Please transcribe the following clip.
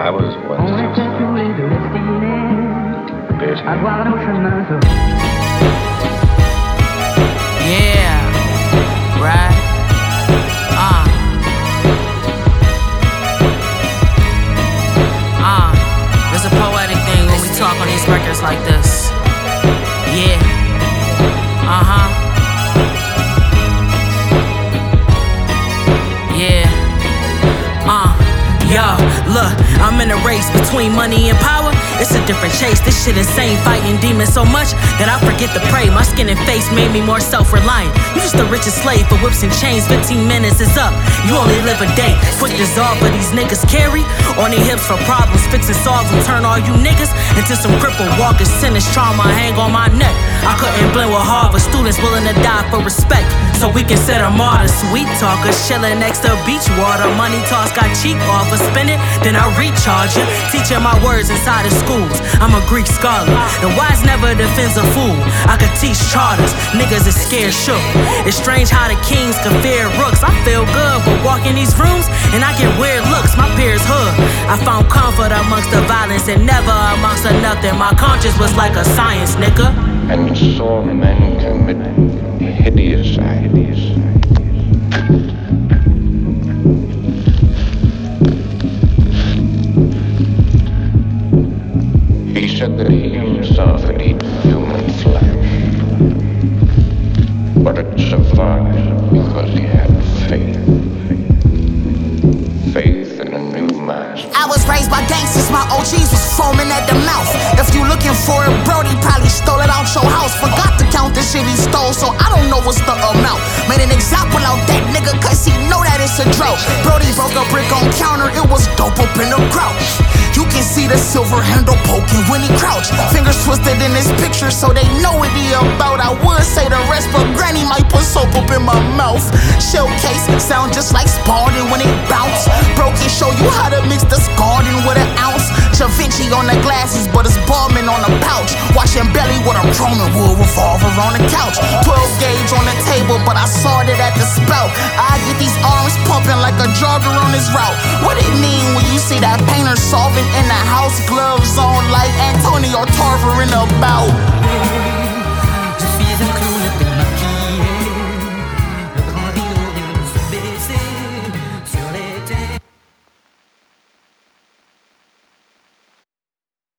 I was once busy. Yeah, right. There's a poetic thing when we talk on these records like this. Yeah. Yeah. Yo, look, I'm in a race between money and power. It's a different chase. This shit insane, fighting demons so much that I forget to pray. My skin and face made me more self-reliant. You just the richest slave for whips and chains. 15 minutes is up. You only live a day. Quick dissolve, but these niggas carry on their hips for problems. Fix and solve and turn all you niggas into some crippled walkers. Sentence trauma hang on my neck. I couldn't blend with Harvard students willing to die for respect. So we consider martyrs, sweet talkers, chilling next to beach water. Money toss got cheap offers, spend it, then I recharge you. Teaching my words inside of schools. I'm a Greek scholar. The wise never defends a fool. I could teach charters. Niggas is scared shook. It's strange how the kings can fear rooks. I feel good, but walk in these rooms and I get weird looks. My peers hood. I found comfort amongst the violence and never amongst the nothing. My conscience was like a science, nigga. And saw men commit hideous acts. He said that he himself had eaten human flesh, but it survived because he had faith. Faith in a new master. I was raised by gangsters, my OGs was foaming at the mouth. If you looking for it, Brody probably stole it out your house. Forgot to count the shit he stole, so I don't know what's the amount. Made an example out that nigga, cause he know that it's a drought. Brody broke a brick on counter, it was dope up in the crouch. You can see the silver handle poking when he crouched. Fingers twisted in his picture so they know what he about. I would say the rest, but granny might put soap up in my mouth. Showcase sound just like Spalding when it bounce. Broken show you how to mix the Scalding with an ounce. Da Vinci on the glasses, but it's Ballman on the pouch. Watching Belly with a Roman wood revolver on the couch. 12